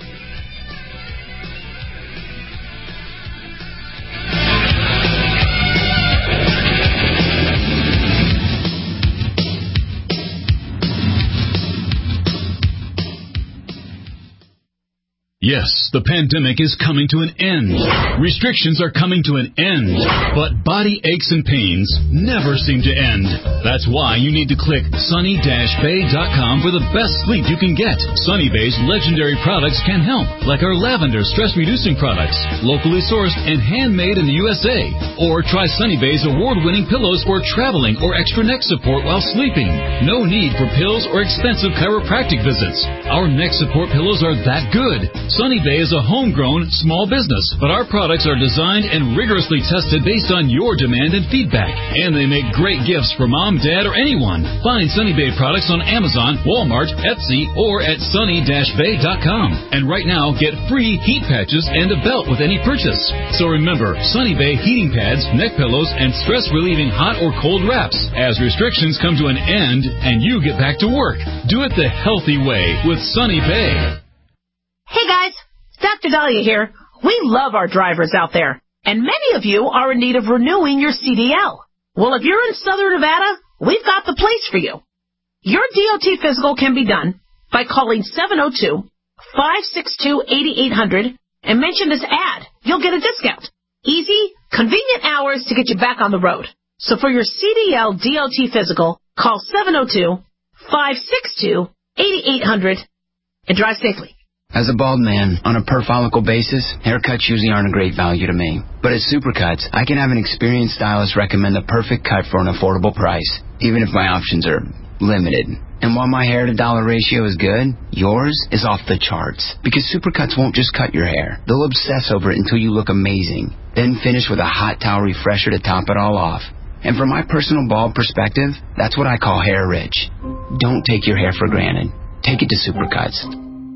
Yes, the pandemic is coming to an end. Restrictions are coming to an end. But body aches and pains never seem to end. That's why you need to click sunny dash bay dot com for the best sleep you can get. Sunny Bay's legendary products can help, like our lavender stress-reducing products, locally sourced and handmade in the U S A. Or try Sunny Bay's award-winning pillows for traveling or extra neck support while sleeping. No need for pills or expensive chiropractic visits. Our neck support pillows are that good. Sunny Bay is a homegrown small business, but our products are designed and rigorously tested based on your demand and feedback. And they make great gifts for mom, dad, or anyone. Find Sunny Bay products on Amazon, Walmart, Etsy, or at sunny dash bay dot com. And right now, get free heat patches and a belt with any purchase. So remember, Sunny Bay heating pads, neck pillows, and stress-relieving hot or cold wraps as restrictions come to an end and you get back to work. Do it the healthy way with Sunny Bay. Hey guys, Doctor Dahlia here. We love our drivers out there, and many of you are in need of renewing your C D L. Well, if you're in Southern Nevada, we've got the place for you. Your D O T physical can be done by calling seven oh two, five six two, eight eight hundred and mention this ad you'll get a discount. Easy, convenient hours to get you back on the road. So for your C D L D O T physical, call seven oh two, five six two, eight eight hundred and drive safely. As a bald man, on a per-follicle basis, haircuts usually aren't a great value to me. But at Supercuts, I can have an experienced stylist recommend the perfect cut for an affordable price, even if my options are limited. And while my hair-to-dollar ratio is good, yours is off the charts. Because Supercuts won't just cut your hair. They'll obsess over it until you look amazing. Then finish with a hot towel refresher to top it all off. And from my personal bald perspective, that's what I call hair rich. Don't take your hair for granted. Take it to Supercuts.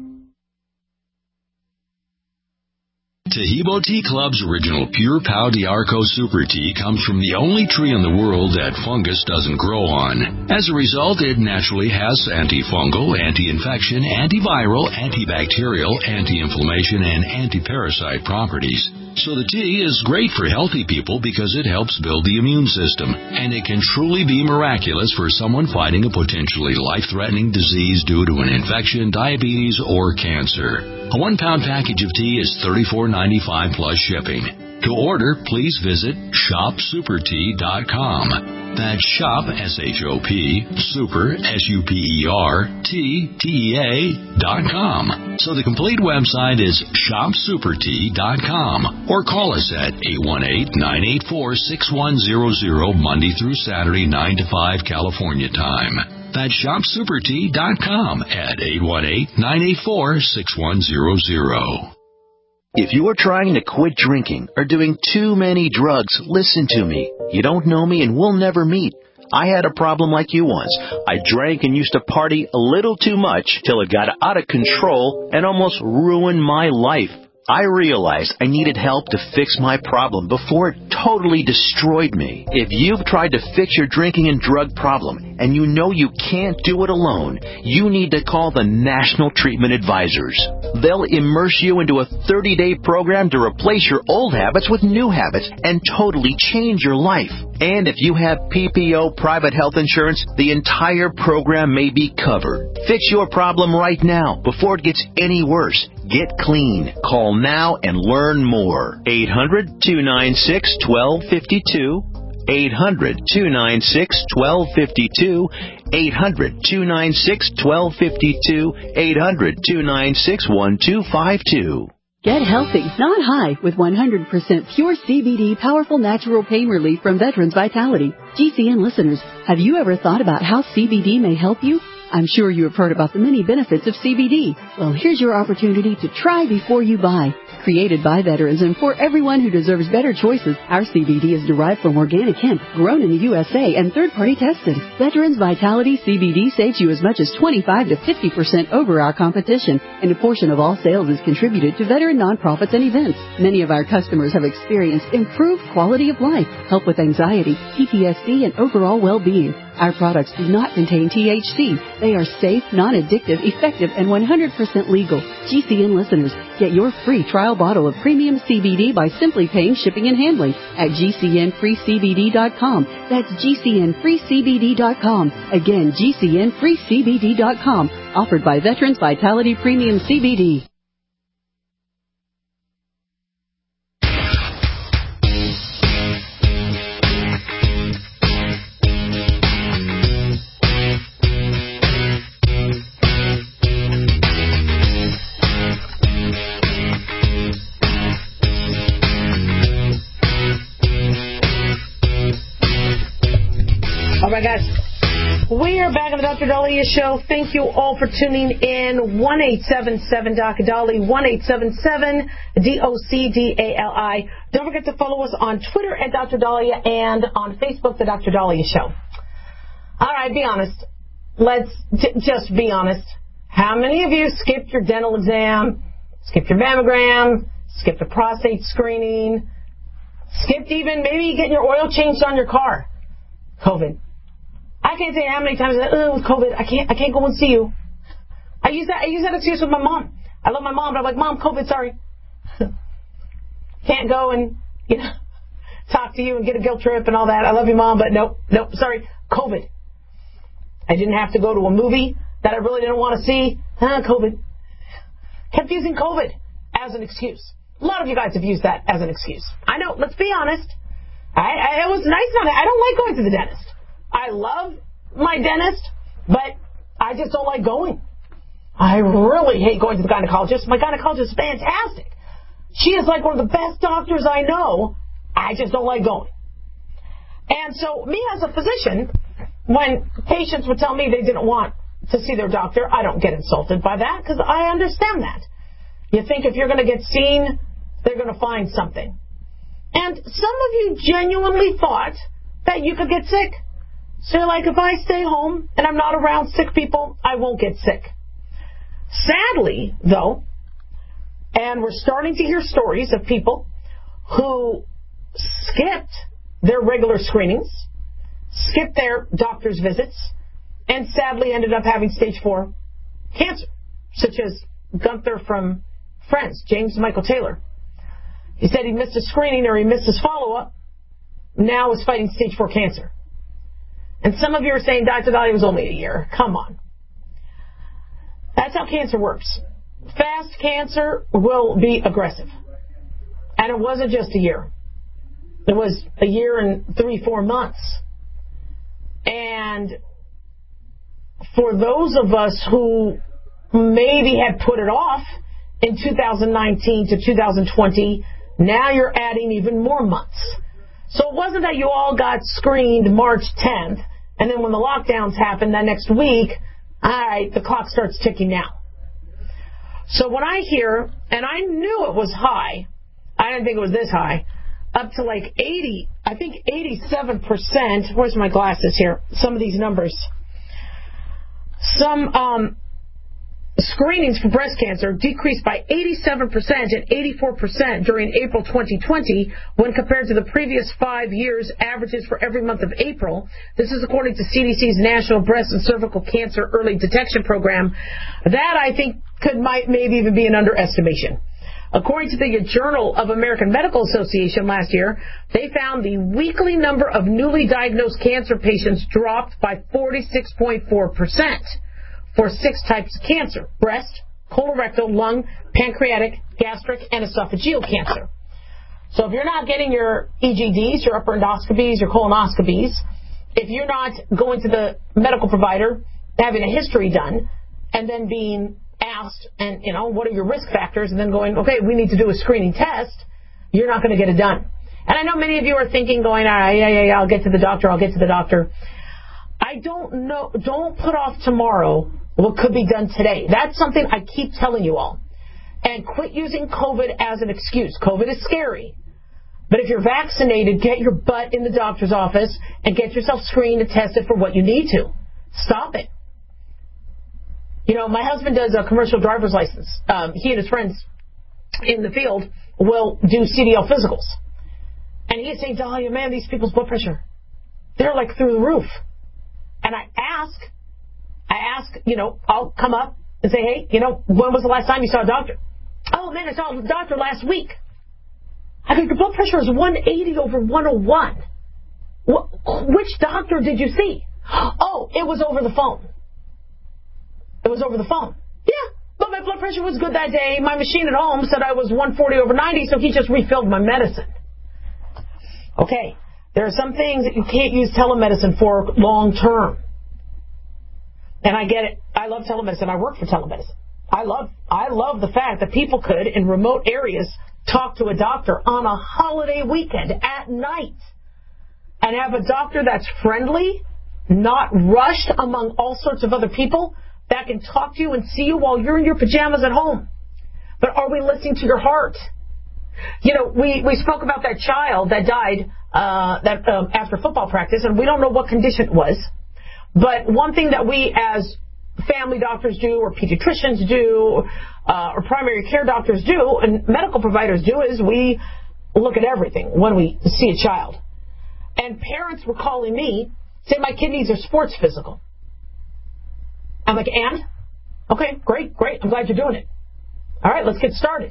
Tahibo Tea Club's original Pure Pau d'Arco Super Tea comes from the only tree in the world that fungus doesn't grow on. As a result, it naturally has antifungal, anti-infection, antiviral, antibacterial, anti-inflammation, and anti-parasite properties. So the tea is great for healthy people because it helps build the immune system, and it can truly be miraculous for someone fighting a potentially life-threatening disease due to an infection, diabetes, or cancer. A one-pound package of tea is thirty-four ninety-five plus shipping. To order, please visit shop super tea dot com. That's shop, S H O P, super, S U P E R, T, T E A, dot com. So the complete website is shop super tea dot com. Or call us at eight one eight, nine eight four, six one zero zero, Monday through Saturday, nine to five, California time. That's shop super tea dot com at eight one eight, nine eight four, six one zero zero. If you are trying to quit drinking or doing too many drugs, listen to me. You don't know me and we'll never meet. I had a problem like you once. I drank and used to party a little too much till it got out of control and almost ruined my life. I realized I needed help to fix my problem before it totally destroyed me. If you've tried to fix your drinking and drug problem and you know you can't do it alone, you need to call the National Treatment Advisors. They'll immerse you into a thirty-day program to replace your old habits with new habits and totally change your life. And if you have P P O private health insurance, the entire program may be covered. Fix your problem right now before it gets any worse. Get clean. Call now and learn more. eight hundred, two nine six, one two five two. eight hundred, two nine six, one two five two. eight hundred, two nine six, one two five two. eight hundred, two nine six, one two five two. Get healthy, not high, with one hundred percent pure C B D powerful natural pain relief from Veterans Vitality. G C N listeners, have you ever thought about how C B D may help you? I'm sure you have heard about the many benefits of C B D. Well, here's your opportunity to try before you buy. Created by veterans and for everyone who deserves better choices, our C B D is derived from organic hemp, grown in the U S A, and third-party tested. Veterans Vitality C B D saves you as much as twenty-five to fifty percent over our competition, and a portion of all sales is contributed to veteran nonprofits and events. Many of our customers have experienced improved quality of life, help with anxiety, P T S D, and overall well-being. Our products do not contain T H C. They are safe, non-addictive, effective, and one hundred percent legal. G C N listeners, get your free trial bottle of premium C B D by simply paying shipping and handling at G C N free C B D dot com. That's G C N free C B D dot com. Again, G C N free C B D dot com. Offered by Veterans Vitality Premium C B D. All right, guys. We are back on the Doctor Daliah Show. Thank you all for tuning in. one eight seven seven D O C D A L I, one eight seven seven D O C D A L I. Don't forget to follow us on Twitter at Doctor Daliah and on Facebook, The Doctor Daliah Show. All right, be honest. Let's j- just be honest. How many of you skipped your dental exam, skipped your mammogram, skipped a prostate screening, skipped even maybe getting your oil changed on your car? COVID. I can't tell you how many times I said, oh, with COVID, I can't, I can't go and see you. I use that, I use that excuse with my mom. I love my mom, but I'm like, Mom, COVID, sorry. Can't go and, you know, talk to you and get a guilt trip and all that. I love you, Mom, but nope, nope, sorry, COVID. I didn't have to go to a movie that I really didn't want to see. Ah, COVID. Kept using COVID as an excuse. A lot of you guys have used that as an excuse. I know, let's be honest. I, I, it was nice on it. I don't like going to the dentist. I love my dentist, but I just don't like going. I really hate going to the gynecologist. My gynecologist is fantastic. She is like one of the best doctors I know. I just don't like going. And so me as a physician, when patients would tell me they didn't want to see their doctor, I don't get insulted by that because I understand that. You think if you're going to get seen, they're going to find something. And some of you genuinely thought that you could get sick. So you're like, if I stay home and I'm not around sick people, I won't get sick. Sadly, though, and we're starting to hear stories of people who skipped their regular screenings, skipped their doctor's visits, and sadly ended up having stage four cancer, such as Gunther from Friends, James Michael Taylor. He said he missed his screening or he missed his follow-up, now is fighting stage four cancer. And some of you are saying, Doctor Dahlia, it was only a year. Come on. That's how cancer works. Fast cancer will be aggressive. And it wasn't just a year. It was a year and three, four months. And for those of us who maybe had put it off in two thousand nineteen to two thousand twenty, now you're adding even more months. So it wasn't that you all got screened March tenth, and then when the lockdowns happened that next week, all right, the clock starts ticking now. So when I hear, and I knew it was high, I didn't think it was this high, up to like eighty, I think eighty-seven percent, where's my glasses here, some of these numbers, some um, screenings for breast cancer decreased by eighty-seven percent and eighty-four percent during April twenty twenty when compared to the previous five years' averages for every month of April. This is according to C D C's National Breast and Cervical Cancer Early Detection Program. That, I think, could might maybe even be an underestimation. According to the Journal of American Medical Association last year, they found the weekly number of newly diagnosed cancer patients dropped by forty-six point four percent. For six types of cancer: breast, colorectal, lung, pancreatic, gastric, and esophageal cancer. So if you're not getting your E G Ds, your upper endoscopies, your colonoscopies, if you're not going to the medical provider, having a history done, and then being asked, and you know, what are your risk factors, and then going, okay, we need to do a screening test, you're not going to get it done. And I know many of you are thinking, going, all right, yeah, yeah, yeah, I'll get to the doctor, I'll get to the doctor. I don't know, don't put off tomorrow what could be done today. That's something I keep telling you all. And quit using COVID as an excuse. COVID is scary. But if you're vaccinated, get your butt in the doctor's office and get yourself screened and tested for what you need to. Stop it. You know, my husband does a commercial driver's license. Um, he and his friends in the field will do C D L physicals. And he is saying, Dahlia, man, these people's blood pressure, they're like through the roof. And I ask, I ask, you know, I'll come up and say, hey, you know, when was the last time you saw a doctor? Oh, man, I saw a doctor last week. I go, your blood pressure is one eighty over one oh one. Wh- which doctor did you see? Oh, it was over the phone. It was over the phone. Yeah, but my blood pressure was good that day. My machine at home said I was one forty over ninety, so he just refilled my medicine. Okay, there are some things that you can't use telemedicine for long term. And I get it. I love telemedicine. I work for telemedicine. I love I love the fact that people could, in remote areas, talk to a doctor on a holiday weekend at night and have a doctor that's friendly, not rushed among all sorts of other people, that can talk to you and see you while you're in your pajamas at home. But are we listening to your heart? You know, we, we spoke about that child that died uh, that um, after football practice, and we don't know what condition it was. But one thing that we as family doctors do, or pediatricians do, uh, or primary care doctors do, and medical providers do, is we look at everything when we see a child. And parents were calling me, saying my kid needs a sports physical. I'm like, and? Okay, great, great. I'm glad you're doing it. All right, let's get started.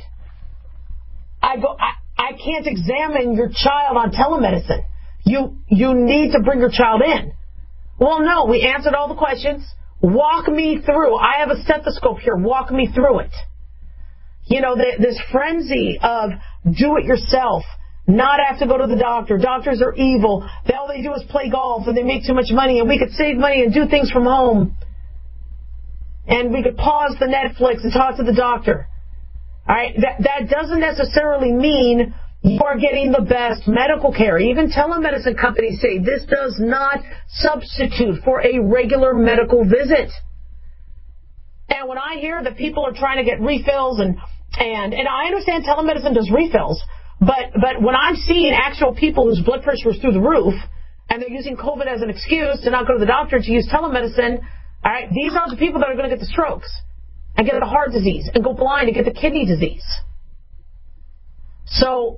I go, I, I can't examine your child on telemedicine. You, you need to bring your child in. Well, no, we answered all the questions. Walk me through. I have a stethoscope here. Walk me through it. You know, the, this frenzy of do it yourself, not have to go to the doctor. Doctors are evil. They, all they do is play golf and they make too much money, and we could save money and do things from home. And we could pause the Netflix and talk to the doctor. All right, that, that doesn't necessarily mean you are getting the best medical care. Even telemedicine companies say this does not substitute for a regular medical visit. And when I hear that people are trying to get refills, and and, and I understand telemedicine does refills, but, but when I'm seeing actual people whose blood pressure is through the roof, and they're using COVID as an excuse to not go to the doctor to use telemedicine, all right, these are the people that are going to get the strokes and get the heart disease and go blind and get the kidney disease. So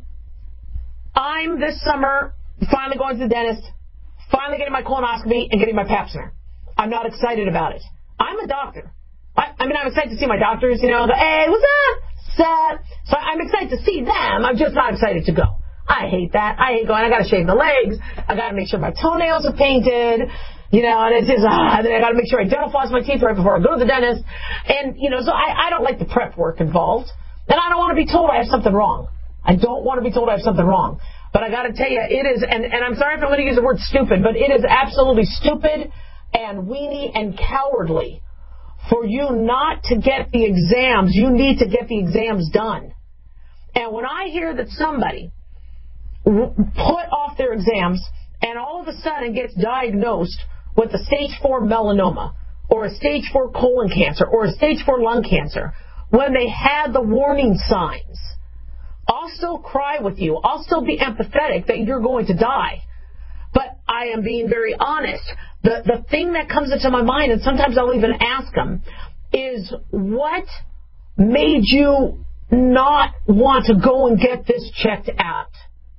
I'm this summer finally going to the dentist, finally getting my colonoscopy and getting my pap smear. I'm not excited about it. I'm a doctor. I, I mean, I'm excited to see my doctors, you know, go, hey, what's up? Set. So I'm excited to see them. I'm just not excited to go. I hate that. I hate going. I got to shave the legs. I got to make sure my toenails are painted. You know, and it's just, ah, then I got to make sure I dental floss my teeth right before I go to the dentist. And, you know, so I, I don't like the prep work involved. And I don't want to be told I have something wrong. I don't want to be told I have something wrong. But I got to tell you, it is, and, and I'm sorry if I'm going to use the word stupid, but it is absolutely stupid and weenie and cowardly for you not to get the exams. You need to get the exams done. And when I hear that somebody put off their exams and all of a sudden gets diagnosed with a stage four melanoma or a stage four colon cancer or a stage four lung cancer when they had the warning signs, I'll still cry with you. I'll still be empathetic that you're going to die. But I am being very honest. The, the thing that comes into my mind, and sometimes I'll even ask them, is what made you not want to go and get this checked out?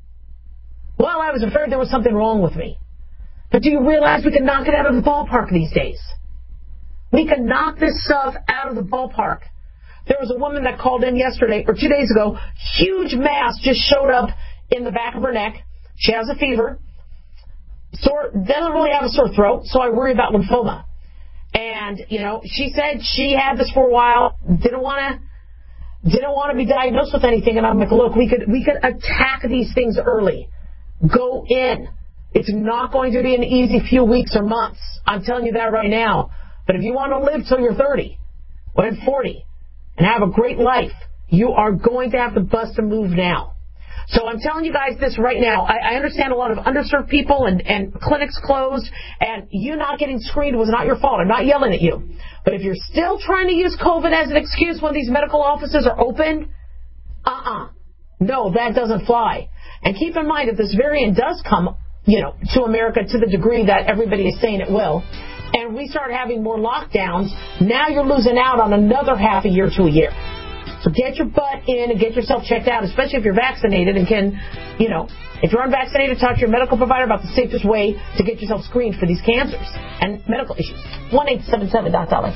Well, I was afraid there was something wrong with me. But do you realize we can knock it out of the ballpark these days? We can knock this stuff out of the ballpark. There was a woman that called in yesterday, or two days ago, huge mass just showed up in the back of her neck. She has a fever. Sore, doesn't really have a sore throat, so I worry about lymphoma. And, you know, she said she had this for a while, didn't want to didn't want to be diagnosed with anything. And I'm like, look, we could we could attack these things early. Go in. It's not going to be an easy few weeks or months. I'm telling you that right now. But if you want to live till you're thirty or forty and have a great life, you are going to have to bust a move now. So I'm telling you guys this right now. I, I understand a lot of underserved people and, and clinics closed, and you not getting screened was not your fault. I'm not yelling at you. But if you're still trying to use COVID as an excuse when these medical offices are open, uh-uh. No, that doesn't fly. And keep in mind, if this variant does come, you know, to America to the degree that everybody is saying it will, and we start having more lockdowns, now you're losing out on another half a year to a year. So get your butt in and get yourself checked out, especially if you're vaccinated and can, you know, if you're unvaccinated, talk to your medical provider about the safest way to get yourself screened for these cancers and medical issues. one eight seven seven Doc Dolly.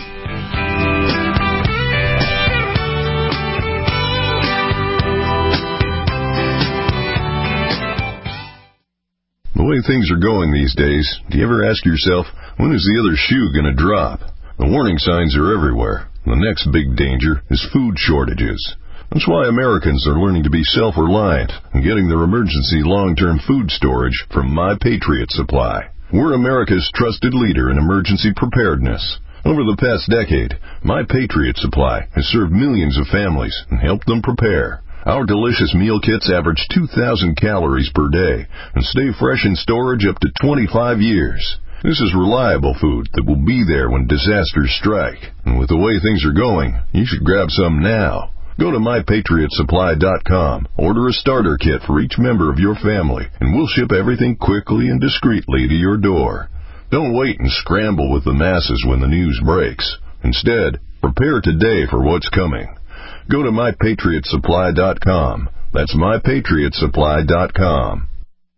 The way things are going these days, do you ever ask yourself, when is the other shoe going to drop? The warning signs are everywhere. The next big danger is food shortages. That's why Americans are learning to be self-reliant and getting their emergency long-term food storage from My Patriot Supply. We're America's trusted leader in emergency preparedness. Over the past decade, My Patriot Supply has served millions of families and helped them prepare. Our delicious meal kits average two thousand calories per day and stay fresh in storage up to twenty-five years. This is reliable food that will be there when disasters strike. And with the way things are going, you should grab some now. Go to my patriot supply dot com, order a starter kit for each member of your family, and we'll ship everything quickly and discreetly to your door. Don't wait and scramble with the masses when the news breaks. Instead, prepare today for what's coming. Go to my patriot supply dot com. That's my patriot supply dot com.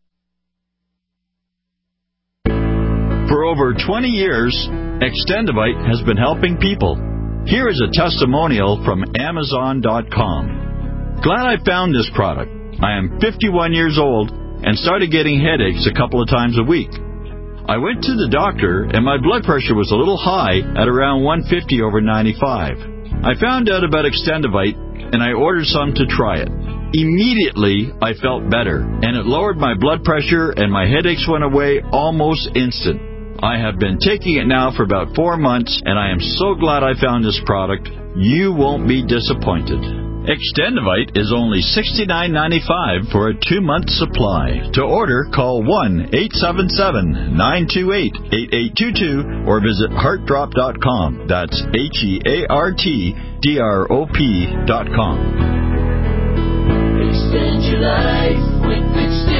For over twenty years, Extendivite has been helping people. Here is a testimonial from Amazon dot com. Glad I found this product. I am fifty-one years old and started getting headaches a couple of times a week. I went to the doctor and my blood pressure was a little high at around one fifty over ninety-five. I found out about Extendivite, and I ordered some to try it. Immediately, I felt better, and it lowered my blood pressure, and my headaches went away almost instant. I have been taking it now for about four months, and I am so glad I found this product. You won't be disappointed. Extendivite is only sixty-nine ninety-five for a two-month supply. To order, call one eight seven seven, nine two eight, eight eight two two or visit heart drop dot com. That's H E A R T D R O P dot com. Extend your life with Extendivite.